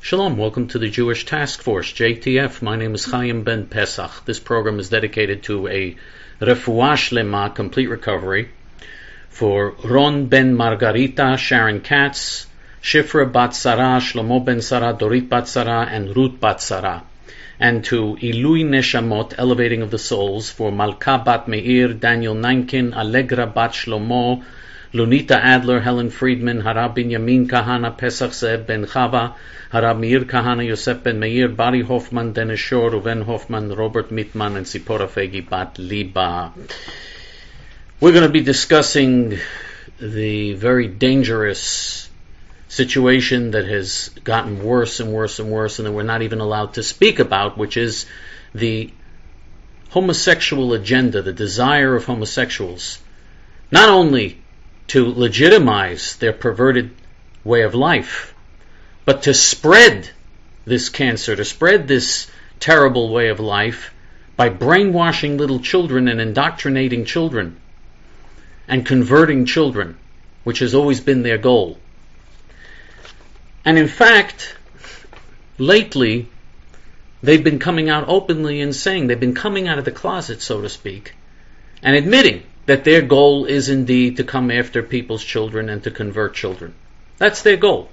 Shalom, welcome to the Jewish Task Force, JTF. My name is Chaim Ben Pesach. This program is dedicated to a refuah shlema, complete recovery, for Ron Ben Margarita, Sharon Katz, Shifra Bat Sarah, Shlomo Ben Sarah, Dorit Bat Sarah, and Ruth Bat Sarah. And to Ilui Neshamot, elevating of the souls, for Malka Bat Meir, Daniel Nankin, Allegra Bat Shlomo, Lunita Adler, Helen Friedman, Harab Binyamin Kahana, Pesach Zeb Ben Chava, Harab Meir Kahana, Yosef Ben Meir, Bari Hoffman, Dennis Shor, Ruven Hoffman, Robert Mitman, and Sipora Fegi Bat Liba. We're going to be discussing the very dangerous situation that has gotten worse and worse and worse, and that we're not even allowed to speak about, which is the homosexual agenda, the desire of homosexuals, not only to legitimize their perverted way of life, but to spread this cancer, to spread this terrible way of life by brainwashing little children and indoctrinating children and converting children, which has always been their goal. And in fact, lately, they've been coming out openly and saying, they've been coming out of the closet, so to speak, and admitting that their goal is indeed to come after people's children and to convert children. That's their goal.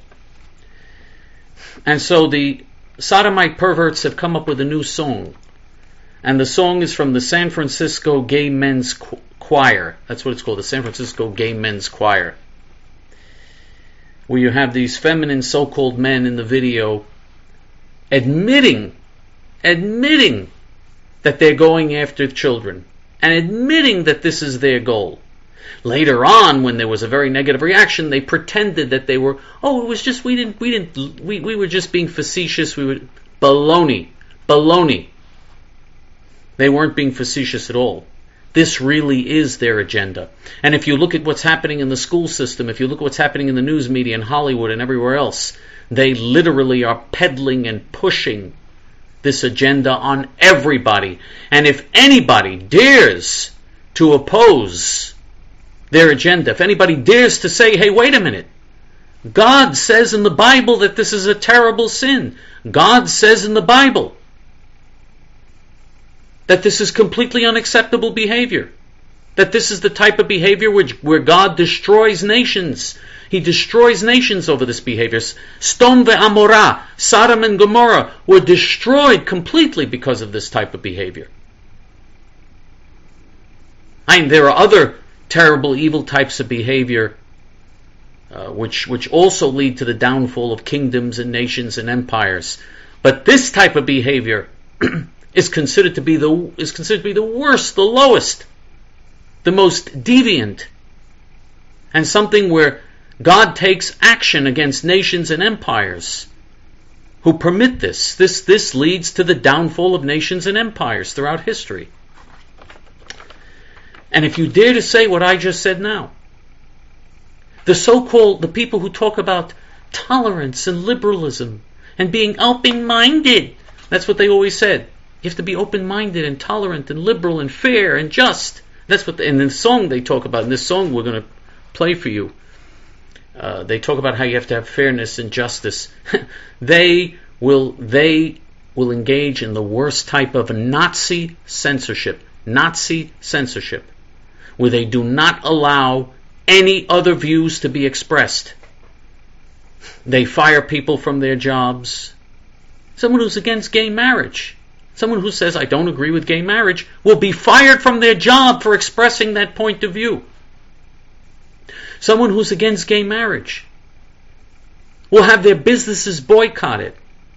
And so the sodomite perverts have come up with a new song. And the song is from the San Francisco Gay Men's Choir. That's what it's called, the San Francisco Gay Men's Choir. Where you have these feminine so-called men in the video admitting that they're going after children, and admitting that this is their goal. Later on, when there was a very negative reaction, they pretended that they were, it was just, we were just being facetious, baloney. They weren't being facetious at all. This really is their agenda. And if you look at what's happening in the school system, if you look at what's happening in the news media in Hollywood and everywhere else, they literally are peddling and pushing this agenda on everybody. And if anybody dares to oppose their agenda, if anybody dares to say, hey, wait a minute, God says in the Bible that this is a terrible sin. God says in the Bible that this is completely unacceptable behavior. That this is the type of behavior where God destroys nations. He destroys nations over this behavior. Sodom ve'Amorah, Sodom and Gomorrah, were destroyed completely because of this type of behavior. There are other terrible, evil types of behavior which also lead to the downfall of kingdoms and nations and empires. But this type of behavior is considered to be the worst, the lowest, the most deviant, and something where God takes action against nations and empires who permit this. This leads to the downfall of nations and empires throughout history. And if you dare to say what I just said now, the people who talk about tolerance and liberalism and being open-minded, that's what they always said. You have to be open-minded and tolerant and liberal and fair and just. That's what in the song they talk about. In this song we're going to play for you, they talk about how you have to have fairness and justice. They will engage in the worst type of Nazi censorship, where they do not allow any other views to be expressed. They fire people from their jobs. Someone who's against gay marriage, someone who says, I don't agree with gay marriage, will be fired from their job for expressing that point of view. Someone who's against gay marriage will have their businesses boycotted,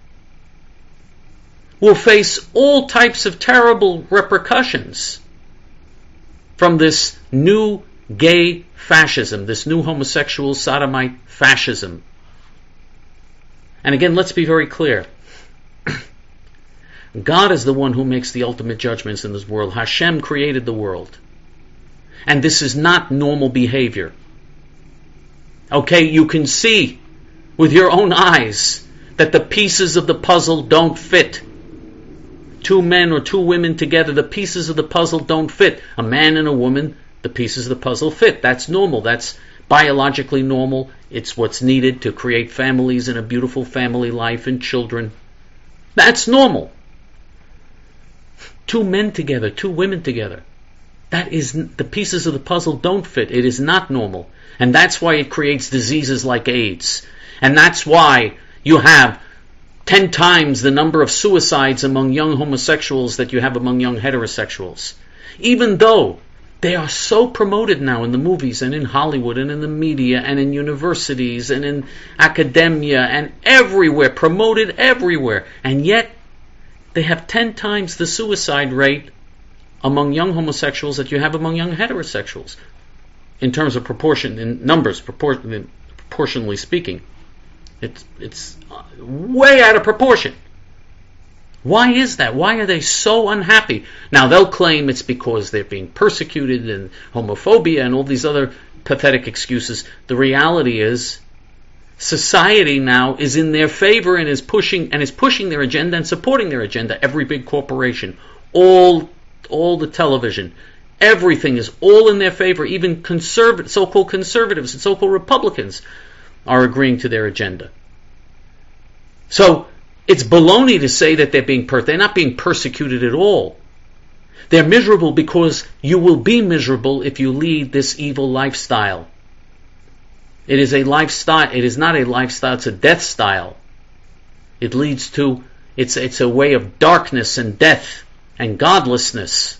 will face all types of terrible repercussions from this new gay fascism, this new homosexual sodomite fascism. And again, let's be very clear. God is the one who makes the ultimate judgments in this world. Hashem created the world. And this is not normal behavior. Okay, you can see with your own eyes that the pieces of the puzzle don't fit. Two men or two women together, the pieces of the puzzle don't fit. A man and a woman, the pieces of the puzzle fit. That's normal. That's biologically normal. It's what's needed to create families and a beautiful family life and children. That's normal. 2 men together, 2 women together. That is, the pieces of the puzzle don't fit. It is not normal. And that's why it creates diseases like AIDS. And that's why you have 10 times the number of suicides among young homosexuals that you have among young heterosexuals. Even though they are so promoted now in the movies and in Hollywood and in the media and in universities and in academia and everywhere, promoted everywhere. And yet, they have 10 times the suicide rate among young homosexuals that you have among young heterosexuals. In terms of proportion, in numbers, proportionally speaking. It's way out of proportion. Why is that? Why are they so unhappy? Now, they'll claim it's because they're being persecuted and homophobia and all these other pathetic excuses. The reality is, society now is in their favor and is pushing their agenda and supporting their agenda. Every big corporation, all the television, everything is all in their favor. Even so-called conservatives and so-called Republicans are agreeing to their agenda. So it's baloney to say that they're not being persecuted at all. They're miserable because you will be miserable if you lead this evil lifestyle. It is a lifestyle. It is not a lifestyle. It's a death style. It leads to, it's a way of darkness and death and godlessness.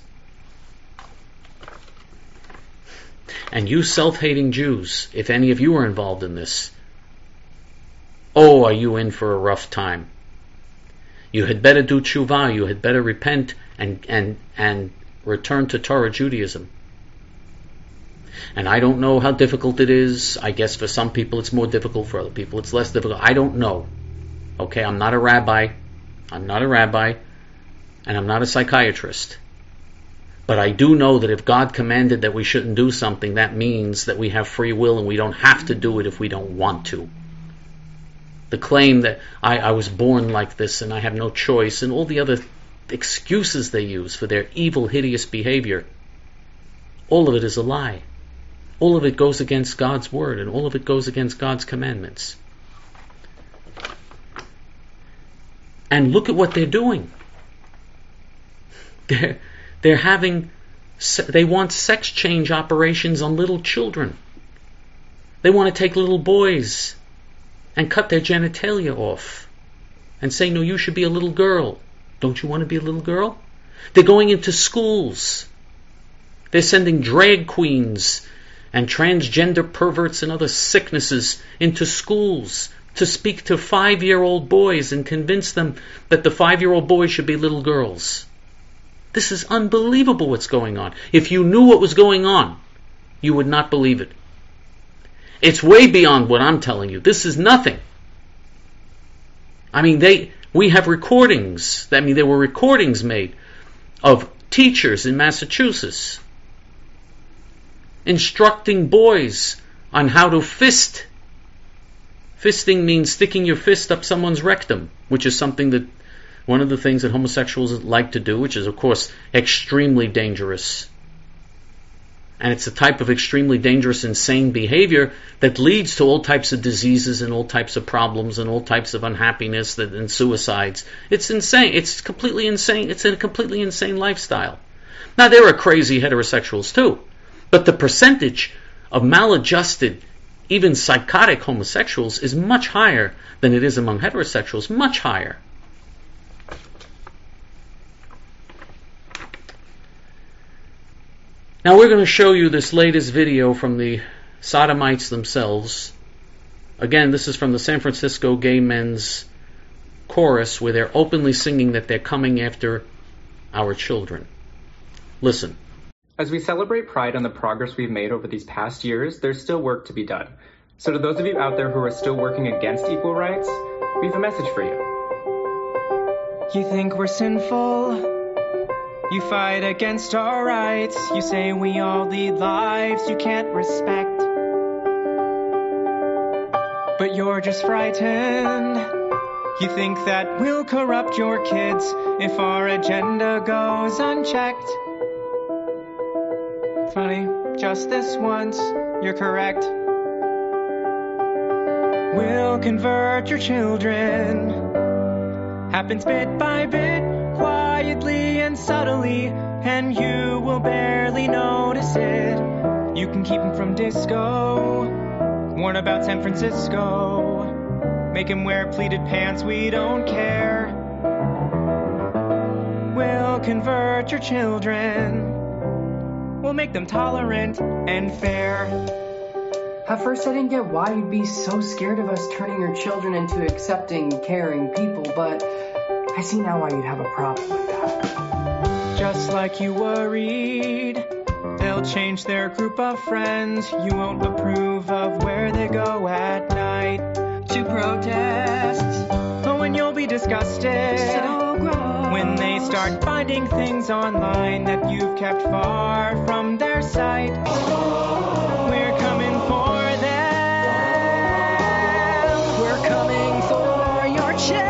And you self-hating Jews, if any of you are involved in this, oh, are you in for a rough time. You had better do tshuva, you had better repent and return to Torah Judaism. And I don't know how difficult it is. I guess for some people it's more difficult, for other people it's less difficult. I don't know. Okay, I'm not a rabbi, and I'm not a psychiatrist. But I do know that if God commanded that we shouldn't do something, that means that we have free will and we don't have to do it if we don't want to. The claim that I was born like this and I have no choice and all the other excuses they use for their evil, hideous behavior, all of it is a lie. All of it goes against God's word and all of it goes against God's commandments. And look at what they're doing. They want sex change operations on little children. They want to take little boys and cut their genitalia off and say, no, you should be a little girl. Don't you want to be a little girl? They're going into schools. They're sending drag queens and transgender perverts and other sicknesses into schools to speak to 5-year-old boys and convince them that the 5-year-old boys should be little girls. This is unbelievable what's going on. If you knew what was going on, you would not believe it. It's way beyond what I'm telling you. This is nothing. I mean, we have recordings. I mean, there were recordings made of teachers in Massachusetts instructing boys on how to fist. Fisting means sticking your fist up someone's rectum, which is something that one of the things that homosexuals like to do, which is, of course, extremely dangerous. And it's a type of extremely dangerous, insane behavior that leads to all types of diseases and all types of problems and all types of unhappiness and suicides. It's insane. It's completely insane. It's a completely insane lifestyle. Now, there are crazy heterosexuals too, but the percentage of maladjusted, even psychotic homosexuals is much higher than it is among heterosexuals, much higher. Now we're going to show you this latest video from the sodomites themselves. Again, this is from the San Francisco Gay Men's Chorus, where they're openly singing that they're coming after our children. Listen. As we celebrate Pride and the progress we've made over these past years, there's still work to be done. So to those of you out there who are still working against equal rights, we have a message for you. You think we're sinful? You fight against our rights. You say we all lead lives you can't respect. But you're just frightened. You think that we'll corrupt your kids if our agenda goes unchecked. Funny, just this once, you're correct. will convert your children. Happens bit by bit, quietly and subtly, and you will barely notice it. You can keep him from disco, warn about San Francisco, make him wear pleated pants, we don't care. We'll convert your children, we'll make them tolerant and fair. At first I didn't get why you'd be so scared of us turning your children into accepting, caring people, but I see now why you'd have a problem with that. Just like you worried, they'll change their group of friends. You won't approve of where they go at night to protests. Oh, and you'll be disgusted so gross when they start finding things online that you've kept far from their sight. We're coming for them. We're coming for your children.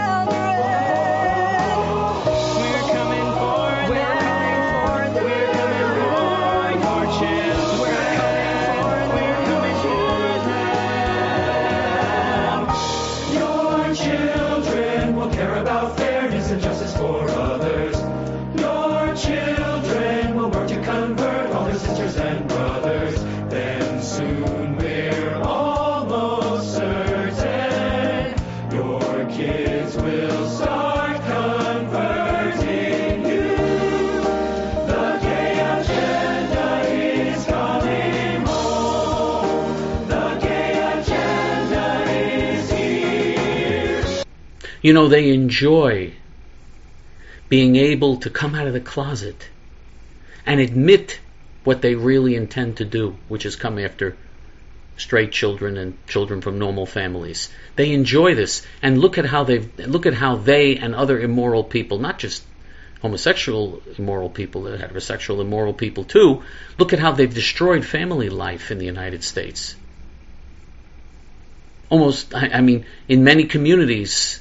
You know, they enjoy being able to come out of the closet and admit what they really intend to do, which is come after straight children and children from normal families. They enjoy this, and look at how they and other immoral people, not just homosexual immoral people, heterosexual immoral people too, look at how they've destroyed family life in the United States. Almost, I mean, in many communities,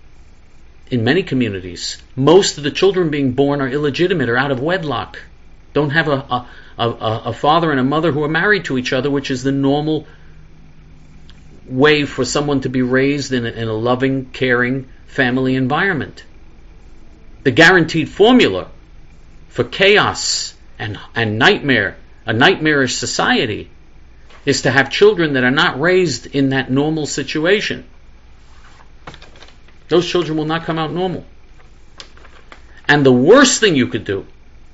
most of the children being born are illegitimate or out of wedlock, don't have a father and a mother who are married to each other, which is the normal way for someone to be raised in a loving, caring family environment. The guaranteed formula for chaos and nightmare, a nightmarish society, is to have children that are not raised in that normal situation. Those children will not come out normal. And the worst thing you could do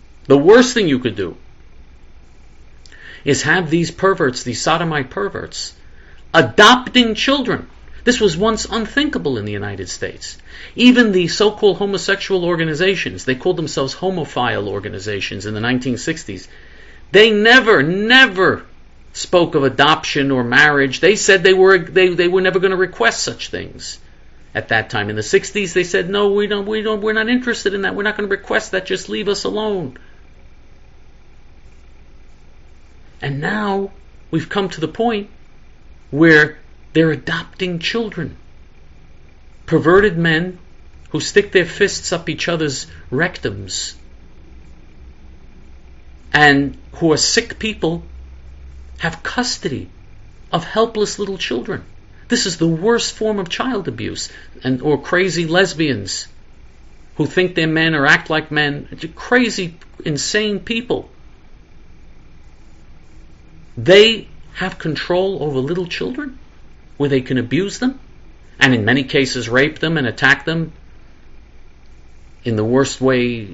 is have these perverts, these sodomite perverts, adopting children. This was once unthinkable in the United States. Even the so-called homosexual organizations, they called themselves homophile organizations in the 1960s, they never spoke of adoption or marriage. They said they were never going to request such things. At that time in the 60s, they said, no, we're not interested in that. We're not going to request that. Just leave us alone. And now we've come to the point where they're adopting children. Perverted men who stick their fists up each other's rectums and who are sick people have custody of helpless little children. This is the worst form of child abuse, or crazy lesbians who think they're men or act like men. Crazy, insane people. They have control over little children where they can abuse them and in many cases rape them and attack them in the worst way.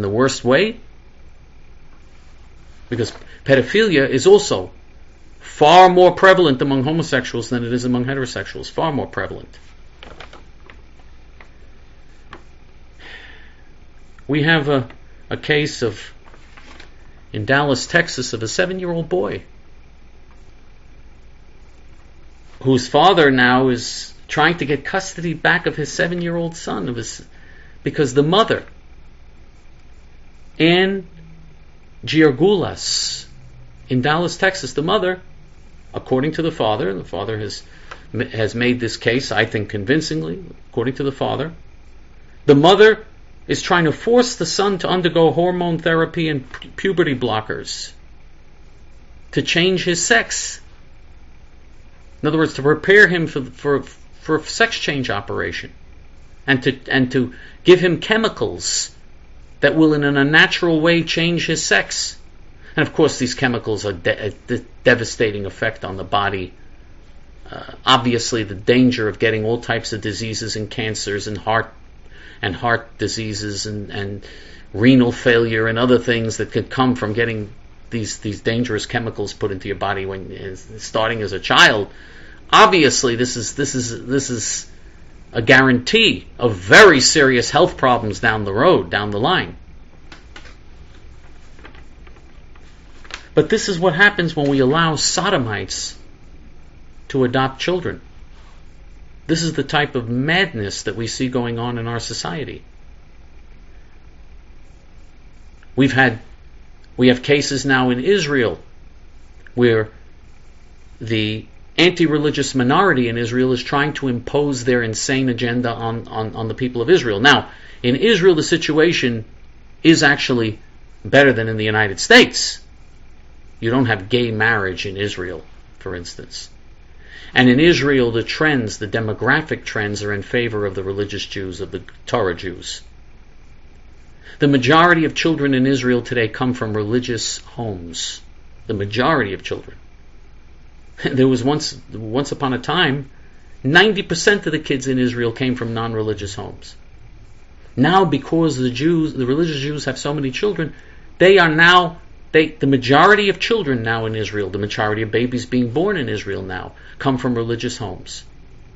Because pedophilia is also far more prevalent among homosexuals than it is among heterosexuals. Far more prevalent. We have a case in Dallas, Texas, of a 7-year-old boy whose father now is trying to get custody back of his 7-year-old son because the mother, Ann Giorgulas, in Dallas, Texas, the mother, according to the father, and the father has made this case, I think, convincingly, according to the father, the mother is trying to force the son to undergo hormone therapy and puberty blockers to change his sex. In other words, to prepare him for a sex change operation, and to give him chemicals that will in an unnatural way change his sex. And of course these chemicals are a devastating effect on the body. Obviously the danger of getting all types of diseases and cancers and heart diseases and renal failure and other things that could come from getting these dangerous chemicals put into your body when starting as a child. Obviously this is a guarantee of very serious health problems down the line. But this is what happens when we allow sodomites to adopt children. This is the type of madness that we see going on in our society. We have cases now in Israel where the anti-religious minority in Israel is trying to impose their insane agenda on the people of Israel. Now, in Israel the situation is actually better than in the United States. You don't have gay marriage in Israel, for instance. And in Israel the demographic trends are in favor of the religious Jews, of the Torah Jews. The majority of children in Israel today come from religious homes. The majority of children. There was once upon a time, 90% of the kids in Israel came from non-religious homes. Now, because the religious Jews have so many children, the majority of children now in Israel, the majority of babies being born in Israel now, come from religious homes.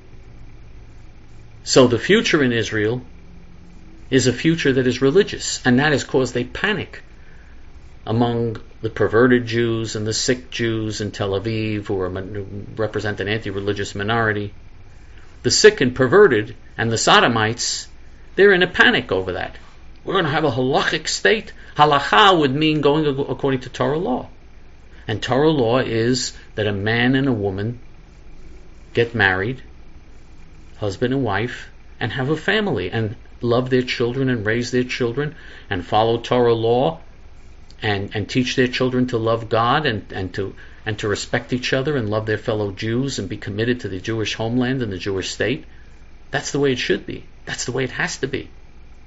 So the future in Israel is a future that is religious, and that has caused a panic among the perverted Jews and the sick Jews in Tel Aviv, who represent an anti-religious minority. The sick and perverted and the sodomites, they're in a panic over that. We're going to have a halachic state. Halacha would mean going according to Torah law. And Torah law is that a man and a woman get married, husband and wife, and have a family, and love their children and raise their children, and follow Torah law, and teach their children to love God and to respect each other and love their fellow Jews and be committed to the Jewish homeland and the Jewish state. That's the way it should be. That's the way it has to be.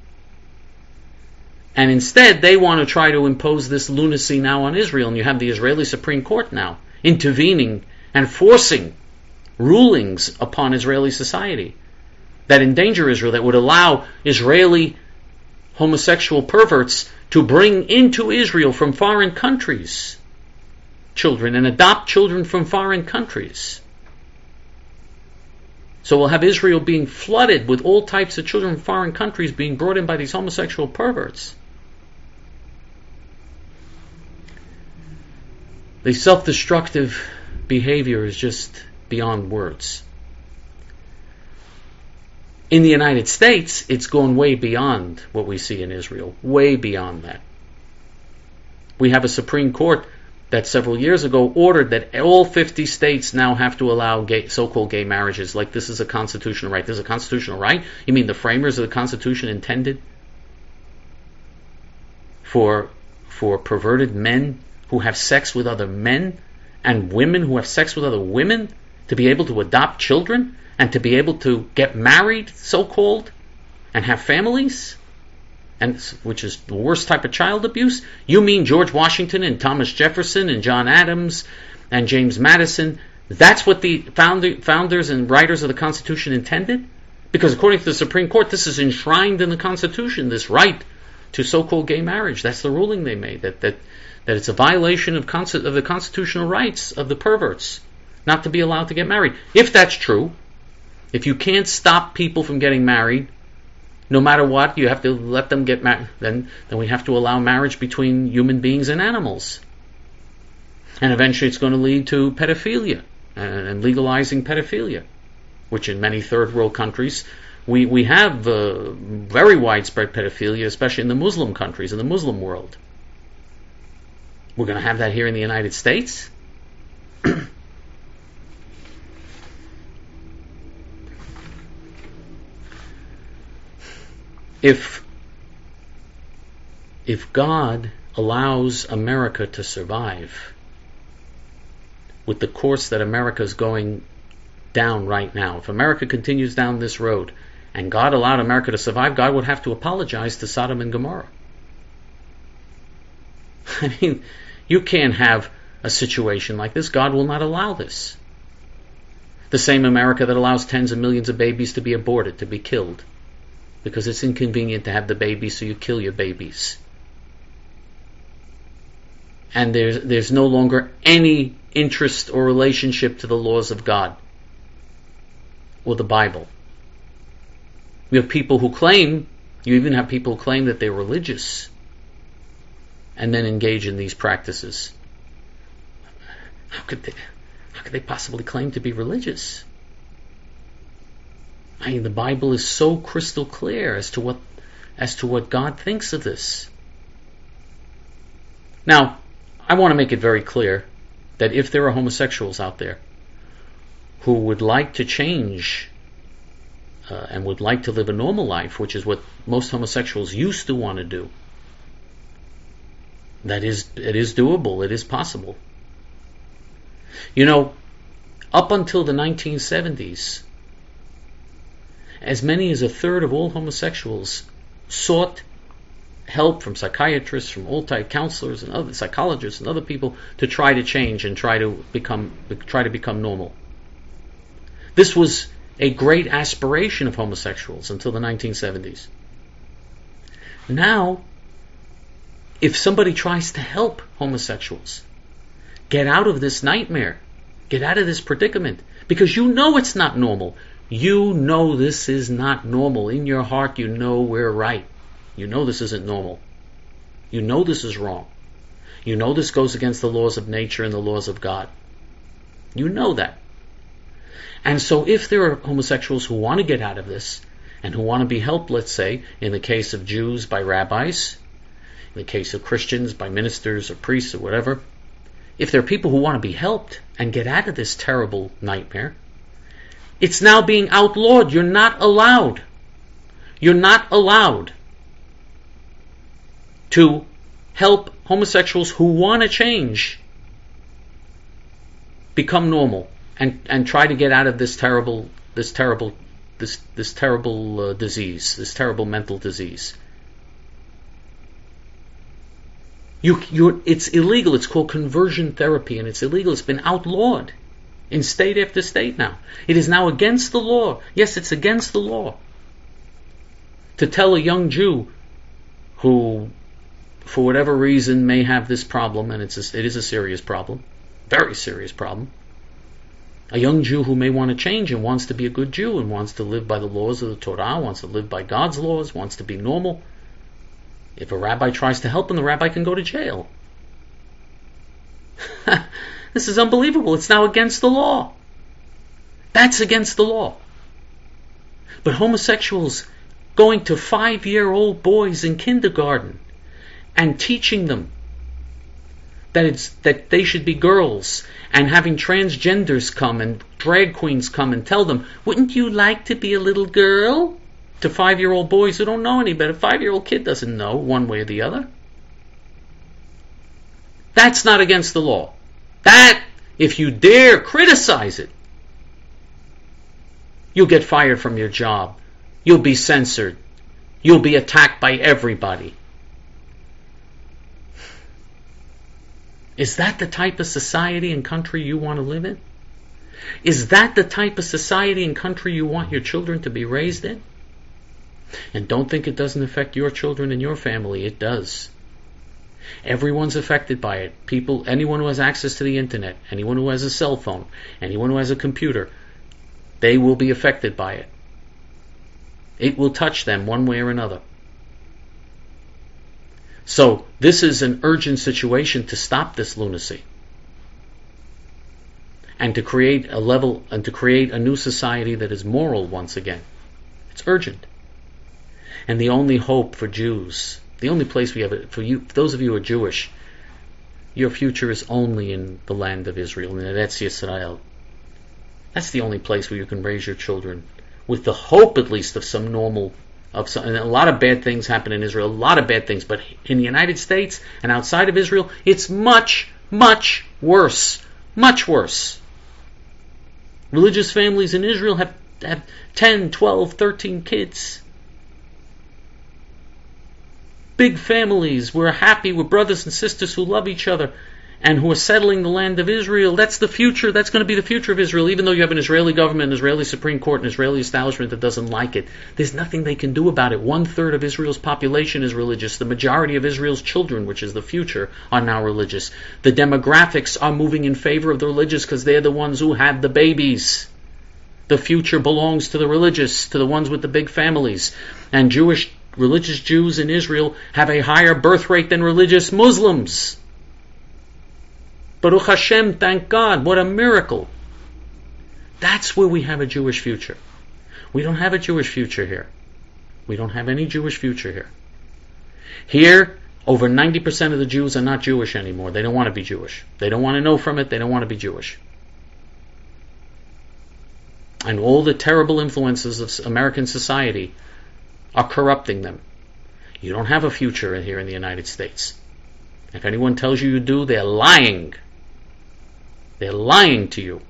And instead, they want to try to impose this lunacy now on Israel. And you have the Israeli Supreme Court now intervening and forcing rulings upon Israeli society that endanger Israel, that would allow Israeli homosexual perverts to bring into Israel from foreign countries children and adopt children from foreign countries. So we'll have Israel being flooded with all types of children from foreign countries being brought in by these homosexual perverts. The self-destructive behavior is just beyond words. In the United States, it's gone way beyond what we see in Israel, way beyond that. We have a Supreme Court that several years ago ordered that all 50 states now have to allow so-called gay marriages, like this is a constitutional right. This is a constitutional right? You mean the framers of the Constitution intended for perverted men who have sex with other men and women who have sex with other women to be able to adopt children and to be able to get married, so-called, and have families? And which is the worst type of child abuse? You mean George Washington and Thomas Jefferson and John Adams and James Madison? That's what the founders and writers of the Constitution intended? Because according to the Supreme Court, this is enshrined in the Constitution, this right to so-called gay marriage. That's the ruling they made, that it's a violation of the constitutional rights of the perverts not to be allowed to get married. If that's true, if you can't stop people from getting married, no matter what, you have to let them get married, then we have to allow marriage between human beings and animals. And eventually it's going to lead to pedophilia and legalizing pedophilia, which in many third world countries we have very widespread pedophilia, especially in the Muslim countries, in the Muslim world. We're going to have that here in the United States? If God allows America to survive with the course that America is going down right now, if America continues down this road, and God allowed America to survive, God would have to apologize to Sodom and Gomorrah. I mean, you can't have a situation like this. God will not allow this. The same America that allows tens of millions of babies to be aborted, to be killed, because it's inconvenient to have the babies, so you kill your babies. And there's no longer any interest or relationship to the laws of God or the Bible. You have people who claim, you even have people who claim that they're religious and then engage in these practices. How could they possibly claim to be religious? I mean, the Bible is so crystal clear as to what God thinks of this. Now, I want to make it very clear that if there are homosexuals out there who would like to change and would like to live a normal life, which is what most homosexuals used to want to do, it is doable, it is possible. You know, up until the 1970s, as many as a third of all homosexuals sought help from psychiatrists, from all type counselors and other psychologists and other people to try to change and try to become normal. This was a great aspiration of homosexuals until the 1970s. Now, if somebody tries to help homosexuals get out of this nightmare, get out of this predicament, because you know it's not normal. You know this is not normal. In your heart, you know we're right. You know this isn't normal. You know this is wrong. You know this goes against the laws of nature and the laws of God. You know that. And so if there are homosexuals who want to get out of this and who want to be helped, let's say, in the case of Jews by rabbis, in the case of Christians by ministers or priests or whatever, if there are people who want to be helped and get out of this terrible nightmare, it's now being outlawed. You're not allowed. You're not allowed to help homosexuals who want to change become normal and try to get out of this terrible disease, this terrible mental disease. It's illegal. It's called conversion therapy, and it's illegal. It's been outlawed in state after state now. It is now against the law. Yes, it's against the law to tell a young Jew who, for whatever reason, may have this problem, and it is a serious problem, very serious problem. A young Jew who may want to change and wants to be a good Jew and wants to live by the laws of the Torah, wants to live by God's laws, wants to be normal. If a rabbi tries to help him, the rabbi can go to jail. This is unbelievable. It's now against the law. That's against the law. But homosexuals going to 5-year-old boys in kindergarten and teaching them that they should be girls, and having transgenders come and drag queens come and tell them, wouldn't you like to be a little girl? To 5-year-old boys who don't know any better. A 5-year-old kid doesn't know one way or the other. That's not against the law. That, if you dare criticize it, you'll get fired from your job. You'll be censored. You'll be attacked by everybody. Is that the type of society and country you want to live in? Is that the type of society and country you want your children to be raised in? And don't think it doesn't affect your children and your family. It does. Everyone's affected by it. People, anyone who has access to the internet, anyone who has a cell phone, anyone who has a computer, they will be affected by it. It will touch them one way or another. So this is an urgent situation to stop this lunacy and to create a new society that is moral once again. It's urgent. And the only hope for Jews, the only place we have it for you, those of you who are Jewish, your future is only in the land of Israel, in Eretz Yisrael. That's the only place where you can raise your children with the hope, at least, of some normal. And a lot of bad things happen in Israel, a lot of bad things, but in the United States and outside of Israel, it's much, much worse. Much worse. Religious families in Israel have 10, 12, 13 kids. Big families. We're happy with brothers and sisters who love each other and who are settling the land of Israel. That's the future. That's going to be the future of Israel. Even though you have an Israeli government, an Israeli Supreme Court, an Israeli establishment that doesn't like it, there's nothing they can do about it. 1/3 of Israel's population is religious. The majority of Israel's children, which is the future, are now religious. The demographics are moving in favor of the religious because they're the ones who have the babies. The future belongs to the religious, to the ones with the big families. And religious Jews in Israel have a higher birth rate than religious Muslims. Baruch Hashem, thank God, what a miracle. That's where we have a Jewish future. We don't have a Jewish future here. We don't have any Jewish future here. Here, over 90% of the Jews are not Jewish anymore. They don't want to be Jewish. They don't want to know from it. They don't want to be Jewish. And all the terrible influences of American society are corrupting them. You don't have a future here in the United States. If anyone tells you do, they're lying. They're lying to you.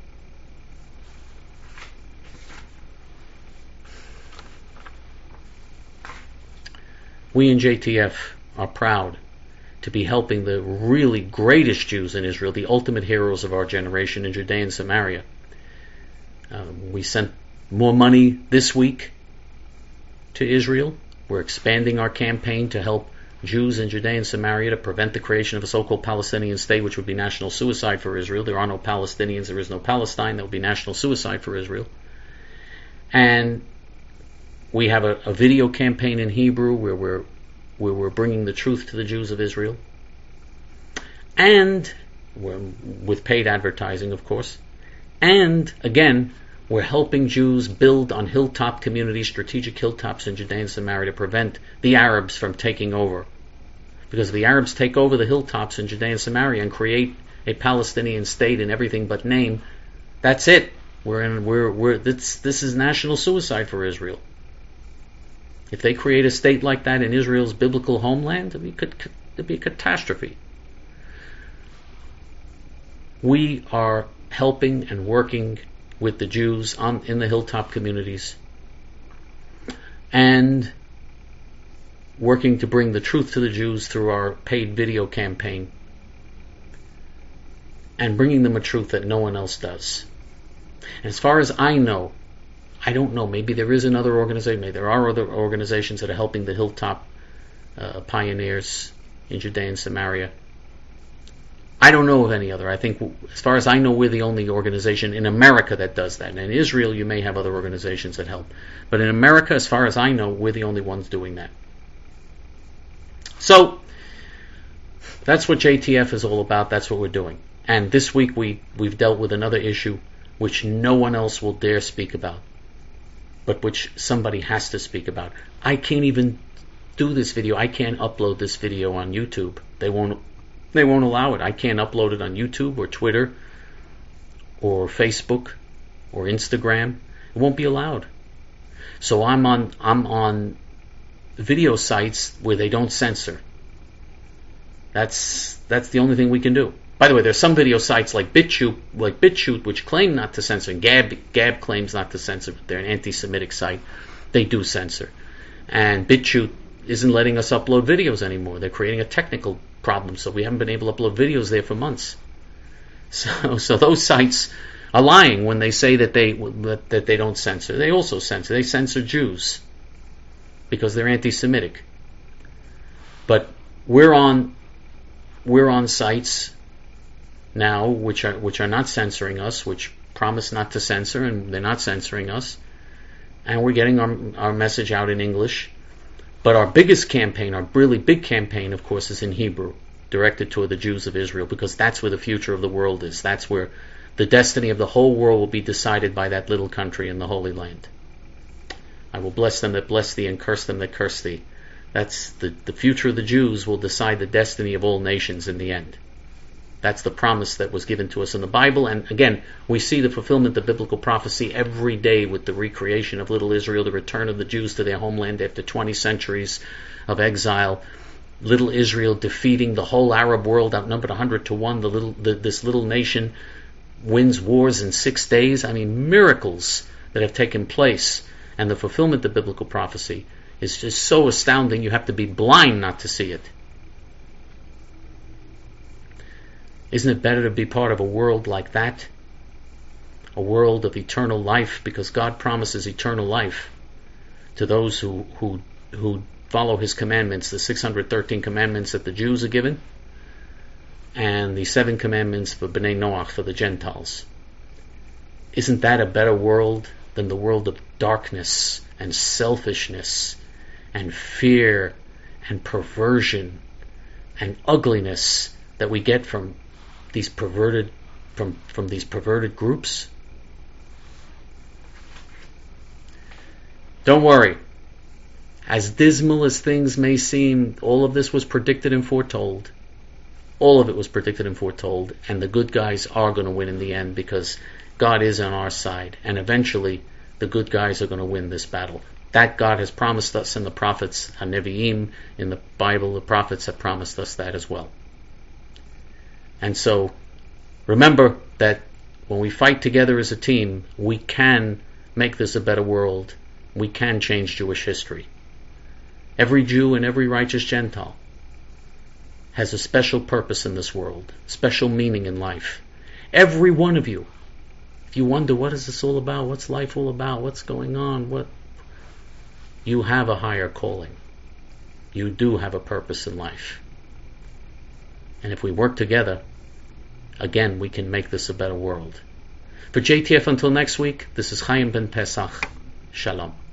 We in JTF are proud to be helping the really greatest Jews in Israel, the ultimate heroes of our generation in Judea and Samaria. We sent more money this week to Israel. We're expanding our campaign to help Jews in Judea and Samaria to prevent the creation of a so-called Palestinian state, which would be national suicide for Israel. There are no Palestinians, there is no Palestine, that would be national suicide for Israel. And we have a video campaign in Hebrew where we're bringing the truth to the Jews of Israel. And with paid advertising, of course. And, again, we're helping Jews build on hilltop communities, strategic hilltops in Judea and Samaria to prevent the Arabs from taking over. Because if the Arabs take over the hilltops in Judea and Samaria and create a Palestinian state in everything but name, that's it. This is national suicide for Israel. If they create a state like that in Israel's biblical homeland, it'd be a catastrophe. We are helping and working with the Jews in the hilltop communities and working to bring the truth to the Jews through our paid video campaign and bringing them a truth that no one else does. And as far as I know, I don't know, maybe there is another organization, maybe there are other organizations that are helping the hilltop pioneers in Judea and Samaria. I don't know of any other. I think, as far as I know, we're the only organization in America that does that. And in Israel, you may have other organizations that help. But in America, as far as I know, we're the only ones doing that. So, that's what JTF is all about. That's what we're doing. And this week, we've dealt with another issue which no one else will dare speak about, but which somebody has to speak about. I can't even do this video. I can't upload this video on YouTube. They won't allow it. I can't upload it on YouTube or Twitter or Facebook or Instagram. It won't be allowed. So I'm on video sites where they don't censor. That's the only thing we can do. By the way, there's some video sites like BitChute, which claim not to censor. Gab claims not to censor, but they're an anti-Semitic site. They do censor. And BitChute isn't letting us upload videos anymore. They're creating a technical problem, so we haven't been able to upload videos there for months. So those sites are lying when they say that they don't censor. They also censor. They censor Jews because they're anti-Semitic. But we're on sites now which are not censoring us, which promise not to censor, and they're not censoring us, and we're getting our message out in English. But our biggest campaign, our really big campaign, of course, is in Hebrew, directed toward the Jews of Israel, because that's where the future of the world is. That's where the destiny of the whole world will be decided by that little country in the Holy Land. I will bless them that bless thee and curse them that curse thee. That's the future of the Jews will decide the destiny of all nations in the end. That's the promise that was given to us in the Bible. And again, we see the fulfillment of biblical prophecy every day with the recreation of little Israel, the return of the Jews to their homeland after 20 centuries of exile. Little Israel defeating the whole Arab world, outnumbered 100 to 1. This little nation wins wars in 6 days. I mean, miracles that have taken place, and the fulfillment of biblical prophecy is just so astounding you have to be blind not to see it. Isn't it better to be part of a world like that? A world of eternal life, because God promises eternal life to those who follow His commandments, the 613 commandments that the Jews are given, and the 7 commandments for Bnei Noach, for the Gentiles. Isn't that a better world than the world of darkness and selfishness and fear and perversion and ugliness that we get from these perverted from these perverted groups? Don't worry. As dismal as things may seem, all of this was predicted and foretold. All of it was predicted and foretold, and the good guys are going to win in the end, because God is on our side, and eventually the good guys are going to win this battle. That God has promised us in the prophets, HaNevi'im, in the Bible, the prophets have promised us that as well. And so, remember that when we fight together as a team, we can make this a better world. We can change Jewish history. Every Jew and every righteous Gentile has a special purpose in this world, special meaning in life. Every one of you. If you wonder, what is this all about? What's life all about? What's going on? You have a higher calling. You do have a purpose in life. And if we work together, again, we can make this a better world. For JTF, until next week, this is Chaim Ben Pesach. Shalom.